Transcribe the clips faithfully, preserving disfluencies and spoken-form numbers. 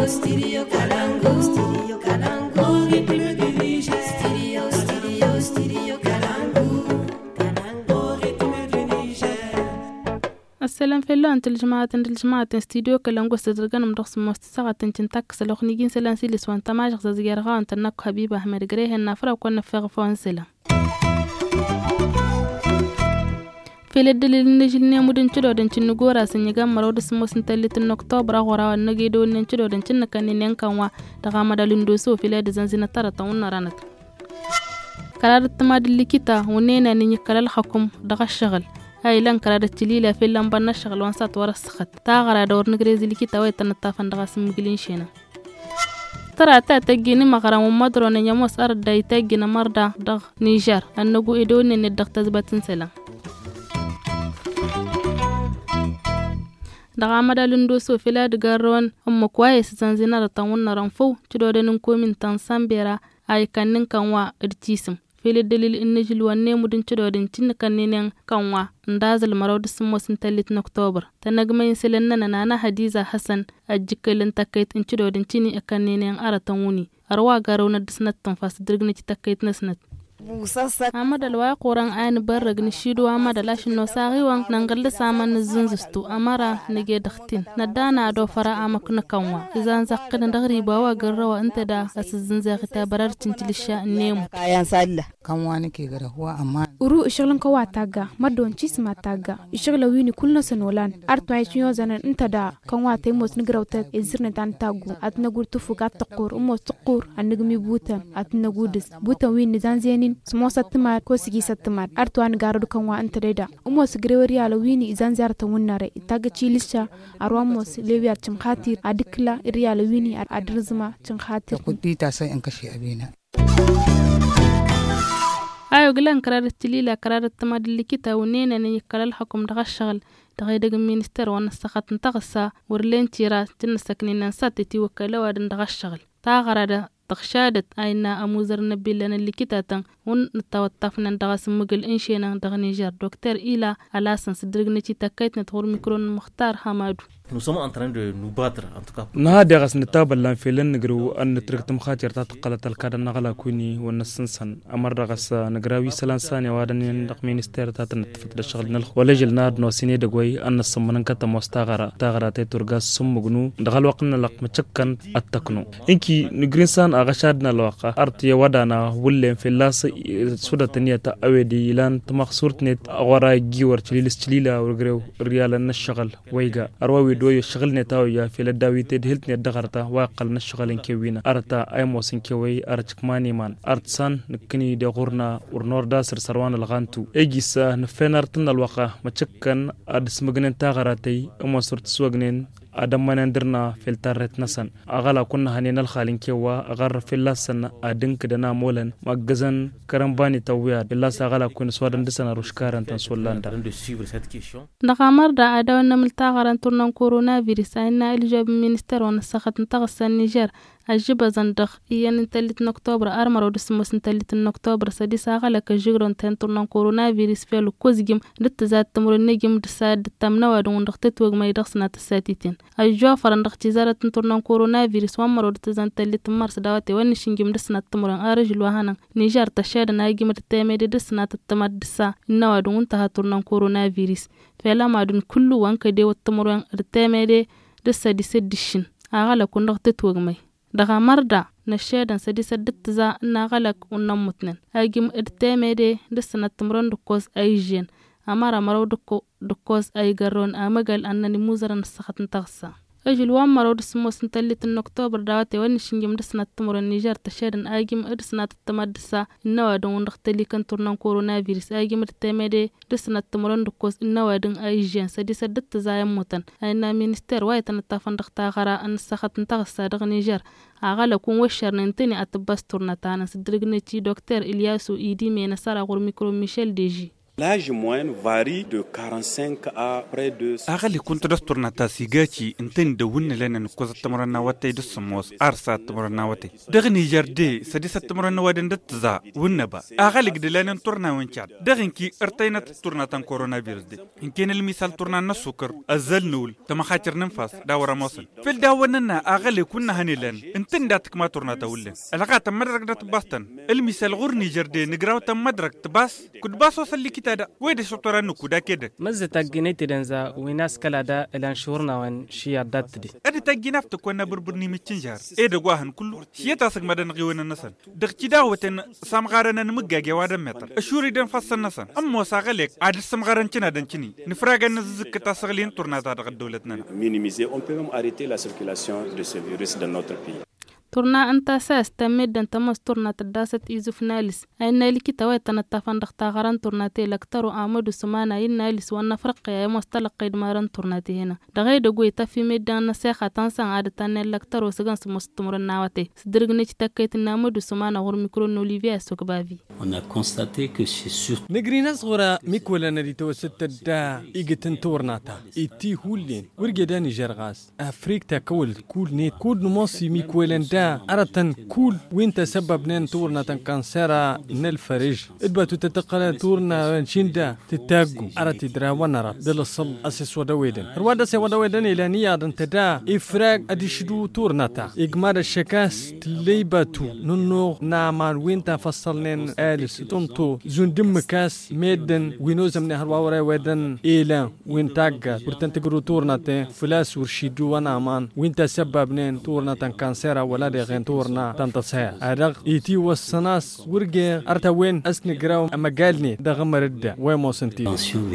Studio Kalangu. Studio Kalangu. Rythme du Niger. Studio, studio, studio Kalangu. Kalangu. Rythme du Niger. السلام في اللون الجماعة الجماعة استديو كلام قصة ترجعنا من رقص مستساغة تنتك سلوخ نيجين سلان سيلس وان تماجغ زيارغان تنك حبيبة أحمد جريه النافرة وكنا في غفوان سلا في الدليل نجلنا مدن شلو دن شنو جورا سنجام مرود اسمه سنتلت النكتوبر غورا النجيدو نشلو دن شنو كان ينكوا دغام دلندوسو في لاد زنزنا ترى تونا رانت قرار التماد اللي كتا ونينا نيكال الحكم دغ الشغل هاي لان قرار التليلة في اللمبان الشغل وانسات ورا السخط تاغرا دور نجريز اللي كتا ويتن الطافن دغ سمجلين شينا ترى تاتجيني مغرام ومدرون يموس أرد داي تاجينا مردا دغ نيجر النجو إدوني ندغ تزبطن سلا daga madalin doso fila da garon amma kwaye su zanzina da tawon na ranfo ci da nan komin tan sambera ay kannin kanwa irtisim fili dalil in najil wanne mudin ci da tin kanninen kanwa ndazal marod sumo sin talit na oktober ta nagmayin silan nana nana hadiza hasan ajjikalin takait in ci da tini kanninen aratan wuni arwa garo na disnat tan fas dirgni ci takait nasnat Ahmad alwa qoran ayn barrag ni shido Ahmad lashin no sari wan nangal saman zunzustu amara nige dakhtin nadana do fara amakna kanwa izan zaqqina dagri bawa garrawa anta da asizunza khita barar tintilisha nemu kayan salla kanwa nake gara huwa amma uru ishaglan kawa taga madon cisma taga ishagla wini kulna sanolan arto ay chiyo zanan anta da kanwa tay mos nigrawta izirna dan tagu atna gurtu fugat taqur umos taqur annigmi butan atna gudis butan wini zanzeni smo satma ko sigi satma artuan garu kan wa anta deda umo sigrewari ala wini izan zarta wunnare taga chilisha arwamos lewiar cin khatir adikla iriala wini adrzma cin khatir kudi ta sai an kashe abina ayo glan karar tilila karar tamad likita wunena ne kalal hukum daga shagal daga daga minister wan sakhat ntaqsa warlen tira tin sakninan satati wakala wadan daga shagal ta garada تخشادت أينا أموزر نبيلنا اللي كتاتن ون نتوتفنا ندغس مقل إنشينا دغ نيجر دكتور إيلا ألاسن صدرقنا تي تكايت نتغور ميكرون مختار حمادو Nous sommes en train de nous battre, en tout cas. نهاد يغس نتابل لان فيلن نقرو أن نترك مخاطر تاتقلت الكاد نغلا كوني ونسنسن أمر غس نقراوي سلان ثانية وادن ندق مينستير تاتن تفتر الشغل نلخ ولجل ناد نوسيني دقوي أن الصمنان كتا مستاغرة تاغرة تيتورغاس سمغنو دغال وقنا لق متشكن التكنو إنكي نقرنسان أغشادنا الواقع أرتي ودانا ولين في اللاس سودة تنية أودي لان تمخ صورتنت أغوراي جيور تليلس تليلا ورقريو ريالا نشغل ويغا أرواوي دوي الشغل نتاويا في الداوي تدهلت ندغرتا واقل نشغل كوينا أرتا أيموس كوي أرتك ماني مان أرتسان نكني دغورنا ورنور داسر سروان الغانتو إجيسا نفنرتنا الواقع متشكن أدس مغنين تاغراتي أما صورت سوغنين adam manandirna filtarret nasan agala kunna hanina alkhalin kewa agar fillasan adink dana molan magazan karambani tawiya billas agala kun swadan disana rushkaran tan sollanda دغامر دا اداونا ملتاغران تورنان كورونا فيروس اينا الجاب مينستر ون سخت نتغس النيجر الجبا زندخ ايان انتلت نكتوبر ارمر ودسموس انتلت نكتوبر سادس اغلا كجيرون تن تورنان كورونا فيروس فيلو كوزجم دتزات تمر نجم دساد تمنوا دون دختت وغ ما يدخسنا تساتيتين الجو فرن اختزارة تورنان كورونا فيروس ومر ودتزان تلت مارس داواتي ونشنجم دسنا تمرن ارجل وهانا نيجر تشاد نايجم تتمد دسنا تتمد دسا نوا دون تها تورنان كورونا فيروس فلا ما دون كل وانك دي وتمرن تتمد دسا دي سدشن اغلا كون دختت وغ ماي daga marda na shedan sadi saddat za na galak unnan mutnen agim irtemede da sanat tumron dukos ayjen amara maraw dukko dukos ay garon amagal annani muzaran sakhat ntagsa ajil wa maraw dusmo sintalit in oktober dawate wani shingim da sanat tumron niger ta shedan agim irsanat tamadsa innawa don ndaxtali kan turnan coronavirus agim irtemede da sanat tumron dukos innawa din ayjen sadi saddat za yam mutan ayna minister wa tan tafan dakhta gara an sakhat ntagsa da niger agala kun washar nantini atbasturna tana sidrigni ci docteur Ilyasu Idi me nasara gur micro Michel Deji L'âge moyen varie de quarante-cinq à près de أغلي كنت دستورنا تاسيجاتي انتن دون لنا نكوز تمرنا واتي دسموس أرسا تمرنا واتي دغني جردي سديسة تمرنا وادن دتزا ونبا أغلي قدلنا نطرنا ونشاد دغن كي ارتينا تطرنا تن كورونا فيروس دي إن كان المثال طرنا نسكر أزل نول تما خاطر ننفاس داورا موصل في الداوننا أغلي كنا هنيلن انتن داتك ما طرنا تولن الغات مدرك دات باستن المثال غورني جردي نقراو تم مدرك تباس كد باس وصل لي كتادا ويدي سطرنا نكودا كده مزة تجنيتي دنزا وناس كلا دا الان شورنا وان شيا دات دي أدي تجينا في تكونا بربرني متشنجار إيه دقواهن كله شيء تاسك مدن غيونا نسن دقتدا وتن سامغارنا نمجع جوادا متر أشوري دن فصل نسن أما ساغلك عاد سامغارن كنا دن كني نفرغ نزك تاسغلين تورنا تارغ دولتنا minimiser, on peut même arrêter la circulation de ce virus dans notre pays. تورنا أنت أساس تمد أن تمس تورنا تداسة إيزوف نالس أين لكي تويت نتفن دختاغران تورناتي لكترو آمدو سمانا ين نالس وانا فرق يا مستلق قيد مارن تورناتي هنا دغاي دقوي تفي مدان نسيخة تنسان عادتان لكترو سغان سمستمرن ناواتي سدرغنيش تكيت نامدو سمانا غور ميكرون أوليفيا سوكبافي. On a constaté que c'est sûr. نجرينا صغرا ميكولا نريتو ستدا إيجتن تورناتا إتي هولين ورجداني جرغاس أفريقيا كول كول نيت كود نموسي ميكولا أردتن كل وين تسبب نين تورنا تنكانسرا نالفرج إدبتو تتقل تورنا شندا تتاقو أردت دراوانا رب دل الصل أسس ودويدن رواد أسس ودويدن إلى نيادن تدا إفراق أدشدو تورنا تا إجمار الشكاس تليباتو ننو نامان وين تفصلنين آلس تنطو زون دم كاس ميدن وينوزم نهر وورا ويدن إيلا وين تاقا ورتن تقرو تورنا تي فلاس ورشيدو ونامان وين تسبب نين تورنا تنكانسرا ولا غين تورنا تنتصير أرغ إيتي والسناس ورجع أرتوين أسن جراو أما قالني ده غمر الدا ويمو سنتي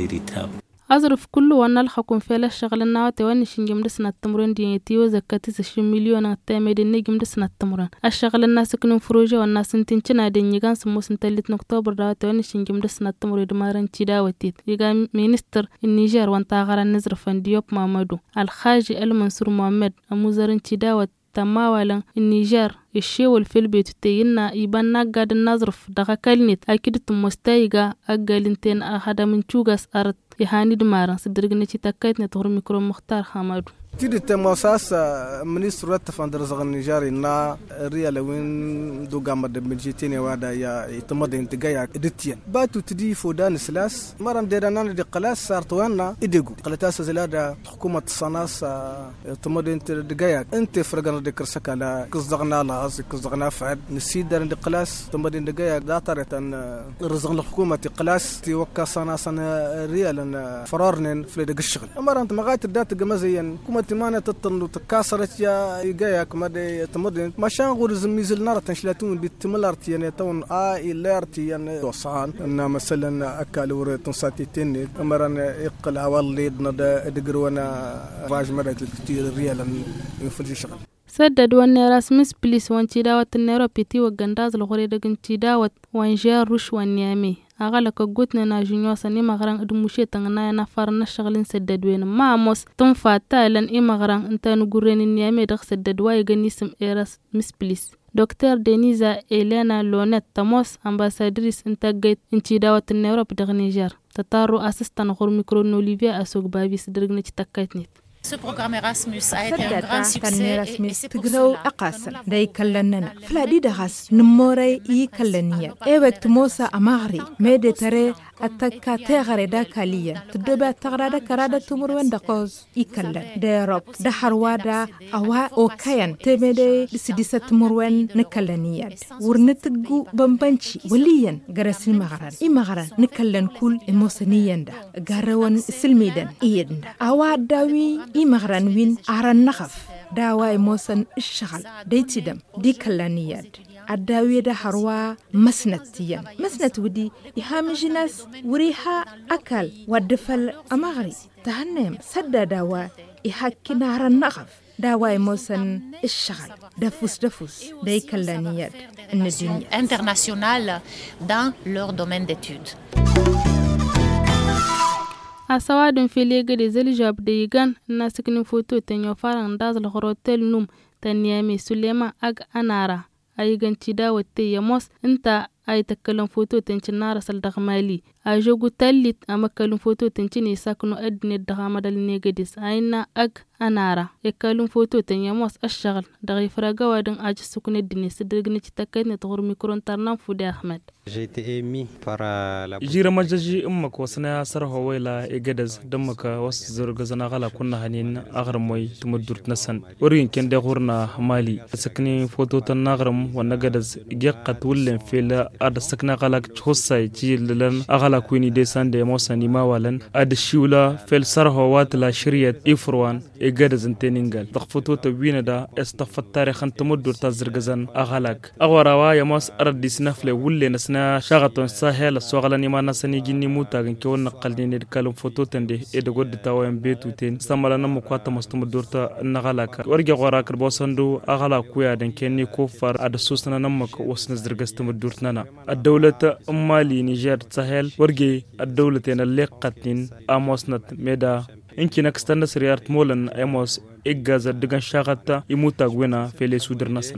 أظرف كل وانا الحكم فيلا الشغل النواتي واني شنجم دسنا التمرين دينيتي وزكاتي سشين مليون التامي دي نجم دسنا التمرين الشغل الناس كنون فروجة والناس انتنشنا دي نيغان سمو سنتاليت نكتوبر دواتي واني شنجم دسنا التمرين دمارن تداوتيت يغا مينستر النيجر وانتاغرا نزرفان ديوب مامدو الخاجي المنصور محمد أموزرن تداوت تماولا النيجر الشيول في البيت تينا يبان نقاد النظرف دغا كالنت أكيد تمستايقا أقالنتين أحدا من شوغاس أرد يهاني دمارا صدرقني تتاكيتنا تغر ميكرو مختار حمادو تيدي تماساس منيستر رتفان درزغ النيجاري نا ريال وين دو غاما دمجيتيني وادا يا يتمد انتقايا ادتين باتو تدي فودان سلاس مران ديرانان دي قلاس سارتوانا اديغو قلتاس زلادا حكومة الصناس يتمد انتقايا انت فرقنا دي كرسكالا كزغنا لاز كزغنا فعد نسيدر دي قلاس تمد انتقايا داتارتان رزغن الحكومة قلاس تيوكا صناسنا ريال فرارنين فليدق الشغل مران تمغايت الدات قمزيا تمانة تطن تكاسرت يا يجايا كما دي تمدن مشان غور زميزل نار تنشلاتون بتملارتي يعني تون آ إلارتي يعني وصان إن مثلا أكل ور تنساتي تني أمرن إقلا والله ندا دقرونا راج مدة كتير ريالا ينفذ شغل سدد والنراس مس بليس وانتداوت النيرو بيتي وغنداز الغوري دغن تداوت وانجار روش ونيامي أغلق قوتنا ناجنيو سني مغران ادموشي تنغنا نفرنا شغلين سدد وين ما موس تنفا تايلن إي مغران انت نقرين النيامي دغ سدد وايغن اسم إيراس مس بليس دكتور دينيزا إلينا لونيت تموس أمباسادريس انتاقيت انتداوت النيرو بدغ نيجر تتارو أسستان غور ميكرون أوليفيا أسوق بابي سدرغني تتاكيت نيت Ce programme Erasmus a été un grand succès et c'est pour cela أقاسن داي كلننا فلادي دغاس نموري إي كلنية إيوك موسى أمغري ميدي تري أتكا تغري دا كالية تدوبا تغرادا كرادا تمروين دقوز إي كلن دي روب دا حروادا أوا أوكاين تميدي سيديسة تمروين نكلنية ورنتقو بمبانشي وليين غرسي مغران إي مغران نكلن كل إموسنيين دا غاروان سلميدن إيدن دا أوا داوي إي مغران وين أران نخف داواي موسن الشغل ديتي دم دي كلانيات الداوية دا حروا مسنتيا مسنت ودي إهام جناس وريها أكل ودفل أمغري تهنم سد داوا إحكي نار النغف داواي موسن الشغل دفوس دفوس دي كلانيات الدنيا internationale dans leur domaine d'études. أسواد في ليجا دي زل جاب ديجان الناس كنوا فوتو تنيو فارن داز الخروتيل نوم تنيامي سليما أج أنارا أيجان تدا وتي يموس أنت أي تكلم فوتو تنشنارا سلدغ مالي a jogu tallit a makalun foto tincini sakno adne daga madal negadis aina ag anara e kalun foto tan yamos ashgal daga fraga wadin aji sukune dine sidirgni citakane togor mikron tarnan fude ahmed. J'ai été ému par la jira majaji imma ko sana sarho wayla e gadas damaka was zurga zana gala kunna hanin agar moy tumudurt nasan orin kende gurna mali sakni foto tan nagram wana gadas geqat wullen fela ad sakna gala chossay ci lan agala kuni de sande mosani mawalan ad shiwla fel sarho watla shriyat ifrwan e gadas teningal dak foto ta winada estafat tarikhan tumudurt zurgazan agalak agwara wa yamos ardis nafle wullen na shagaton sahel sogalani mana sani ginni muta gan ke wonna qalni ne kalum foto tande e de godde tawen betu ten samala nam ko ta mastum durta nagalaka warge gora kar bosandu agala kuya den kenni ko far ad susna nam ko wasna zirgastum durtnana ad dawlata mali niger sahel warge ad dawlatena liqatin amosnat meda inki nakstanda siriyart molan amos iggaza digan shagata imuta gwena fele sudirnasan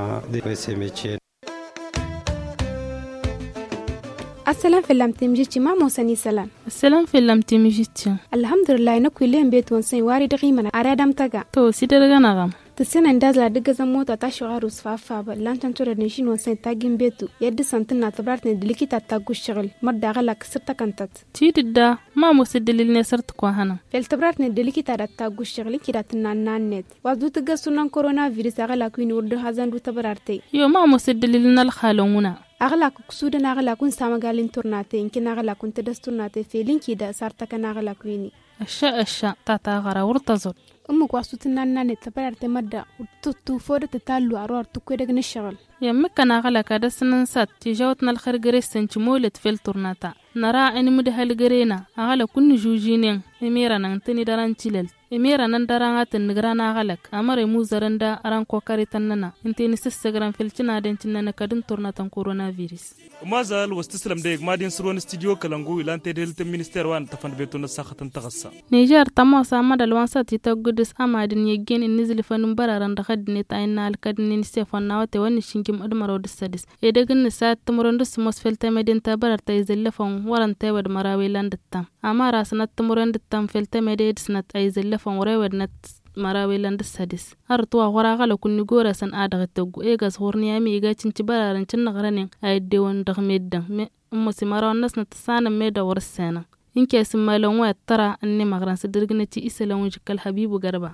السلام في اللمتم جيتي ما موسني سلام السلام في اللمتم جيتي الحمد لله نكو لين بيت ونسي واري دقيمنا ارادم تغا تو سيدرغنا غام تسنى ندازلا دغزا موتا تاشو عروس فافا لانتان تور نشين ونسي تاغين بيتو يد سنتنا تبرتني دليكي تاغو الشغل مدا غلك سرتا كنتت تيددا ما مسدلل نسرت كو هنا فلتبرتني دليكي تاغو الشغل كيراتنا نانيت وادو تغسونا كورونا فيروس غلا كوين ورد هازان دو تبرارتي يو ما مسدلل الخالونا أغلى كسودنا أغلى كون سامعالين تورناتي إنكنا أغلى كون تدستورناتي في لينكي دا صارتك أنا أغلى كويني أشياء أشياء تاتا غرا ورتزول أمك واسوتنا ناني تبررت مدى وتتو فورة تتالو أروار تكويدك نشغل يمك أنا أغلى كادا سننسات تجاوتنا الخير غريسن تمولت في التورناتا نرى أن مدهال غرينا أغلى كون جوجينين إميرا نانتني داران تيلل إميرا نندرانات النغرانا غلق أمر موزرندا أران كوكاري تننا انتيني سسغران فلتنا دنتنا كدن تورناتا كورونا فيروس مازال واستسلم ديك مادين سروان استديو كلانغو إلان تدلت المينستير وان تفن بيتون الساخة تغسى نيجار تماسا مدى الوانسات يتوقدس أمادن يجين النزل فنمبراران دخد نتاينا الكدن نسيفان ناواتي ونشنكم أدمرو دسادس إدغن نسات تمرندس مسفلتا مدين تابرار تايزلفون وران تاود مراوي لاندتام أما راسنات تمرندتام فلتا مدين سنات أيزلفون وريودنات marawe land sadis artuwa waraga kunni gora san adaga togu egas horniyami iga cinci bararan cin nagarane ayde won dag meddan me musi maron nas na tsana meda warsana inke simmalon wa tara anni magran sidirgnati isalon jikal habibu garba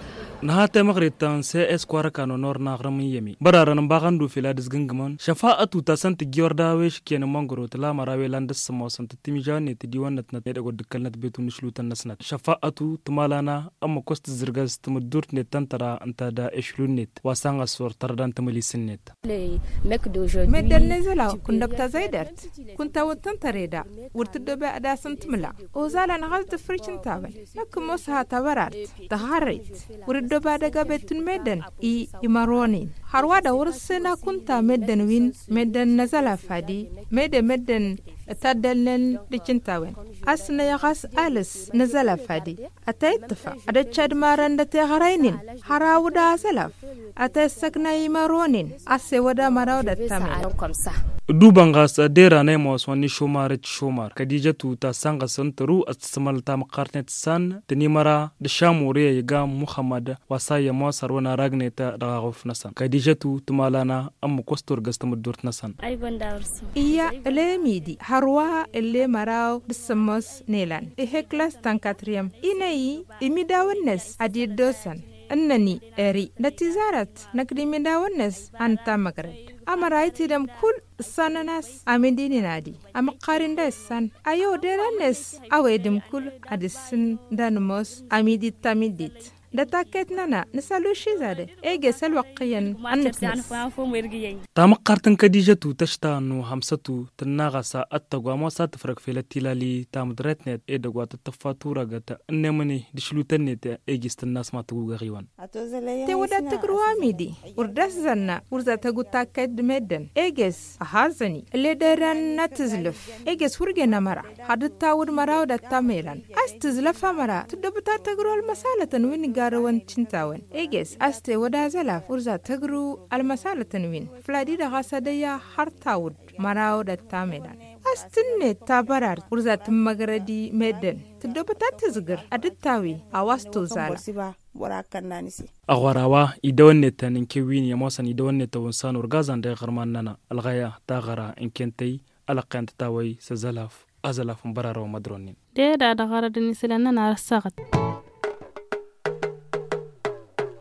نهاية مغريتان سي اس كوارا كانو نور ناغرم يمي برارن باغاندو فيلادس غنغمان شفاعتو تاسنت جيورداويش كين مانغرو تلا مراوي لاندس سموسن تتيميجاني تديوانت نت نيدغو دكلنت بيتو نشلوتن نسنت شفاعتو تمالانا اما كوست زرغاز تمدورت نتان ترا انت دا اشلونيت واسانغا سور تردان تمليسنيت مدل نزلا كندك زيدرت كنت وتن تريدا ورتدبا ادا سنتملا وزالا نغلت فريشن تابل لكن موسها تبرات تهاريت doba daga betun medan i imaroni harwa da wursena kunta medan win medan nazala fadi mede medan tadallen dikintawen asna yagas alis nazala fadi ataytfa ada chad maran da te harainin harawda salaf atasakna imaronin ase wada marawda tamel dubanga sa dera ne mos wani shomar shomar kadijatu ta sanga santaru asmal ta maqarnet san tani mara da shamure yiga muhammad wasaya mosar wana ragneta daga gof nasan kadijatu tumalana am kostor gastam dort nasan ay gonda ursu iya le midi harwa le maraw bismos nelan e heklas tan quatrième inai imidawannes adi dosan annani eri natizarat nakdimi dawannes anta magrad amaraiti dam kul sananas amindini nadi am qarinda san ayo deranes awedim kul adisin danmos amidi tamidit da taket nana nasalu shizade ege sal waqiyan تام قرتن كديجتو تشتانو همستو تناغسا اتغوا موسات فرق فيلتيلالي تام درتنت ادغوا تفاتورا غتا انمني دشلوتنت ايجست الناس ما تغو غيوان تي ودا تغروا ميدي ورداس زنا ورزا تغو تاكد مدن ايجس هازني اللي دران نتزلف ايجس ورغنا مرا حد تاود مرا ودا تاميلان استزلف مرا تدبتا تغرو المساله وين غاروان تشنتاون ايجس استي ودا زلاف ورزا تغرو المساله وين فلادي دا غاسديا هارتاود مراو دا تاميلان wastinne tabarar urzatin magaradi meden tuddo batata zigar adittawi a wasto zala أغواروا يدون تان كوين يموسن يدون توانسان ورغازان ده غرماننا الغاية تاغرا إن كنتي ألقان تتاوي سزلاف أزلاف مبرر ومدرونين ده ده غرد نسلنا نار الساقط